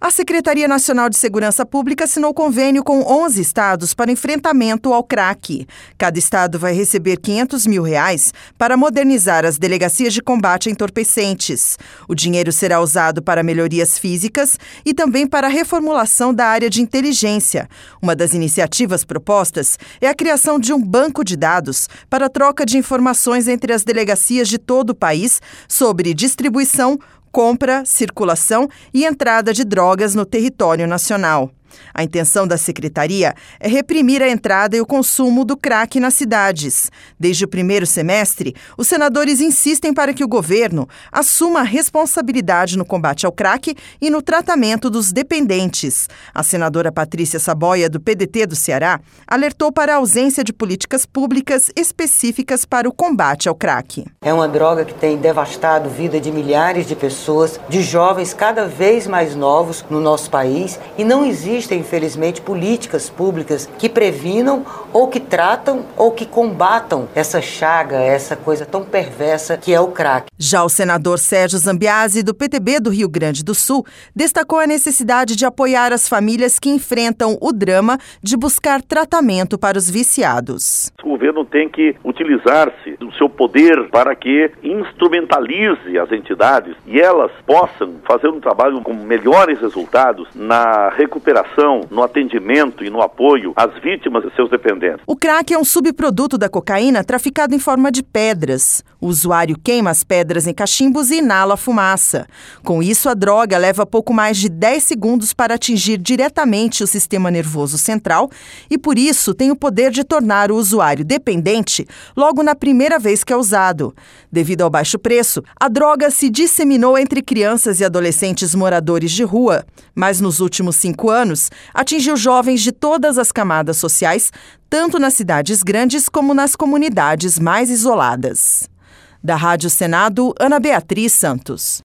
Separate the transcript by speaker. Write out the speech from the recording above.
Speaker 1: A Secretaria Nacional de Segurança Pública assinou convênio com 11 estados para enfrentamento ao crack. Cada estado vai receber R$500 mil para modernizar as delegacias de combate a entorpecentes. O dinheiro será usado para melhorias físicas e também para a reformulação da área de inteligência. Uma das iniciativas propostas é a criação de um banco de dados para a troca de informações entre as delegacias de todo o país sobre distribuição, compra, circulação e entrada de drogas no território nacional. A intenção da Secretaria é reprimir a entrada e o consumo do crack nas cidades. Desde o primeiro semestre, os senadores insistem para que o governo assuma a responsabilidade no combate ao crack e no tratamento dos dependentes. A senadora Patrícia Saboia, do PDT do Ceará, alertou para a ausência de políticas públicas específicas para o combate ao crack.
Speaker 2: É uma droga que tem devastado a vida de milhares de pessoas, de jovens cada vez mais novos no nosso país, e não existe infelizmente, políticas públicas que previnam ou que tratam ou que combatam essa chaga, essa coisa tão perversa que é o crack.
Speaker 1: Já o senador Sérgio Zambiase, do PTB do Rio Grande do Sul, destacou a necessidade de apoiar as famílias que enfrentam o drama de buscar tratamento para os viciados.
Speaker 3: O governo tem que utilizar-se do seu poder para que instrumentalize as entidades e elas possam fazer um trabalho com melhores resultados na recuperação, no atendimento e no apoio às vítimas e seus dependentes.
Speaker 1: O crack é um subproduto da cocaína traficado em forma de pedras. O usuário queima as pedras em cachimbos e inala a fumaça. Com isso, a droga leva pouco mais de 10 segundos para atingir diretamente o sistema nervoso central e, por isso, tem o poder de tornar o usuário dependente logo na primeira vez que é usado. Devido ao baixo preço, a droga se disseminou entre crianças e adolescentes moradores de rua, mas nos últimos 5 anos, atingiu jovens de todas as camadas sociais, tanto nas cidades grandes como nas comunidades mais isoladas. Da Rádio Senado, Ana Beatriz Santos.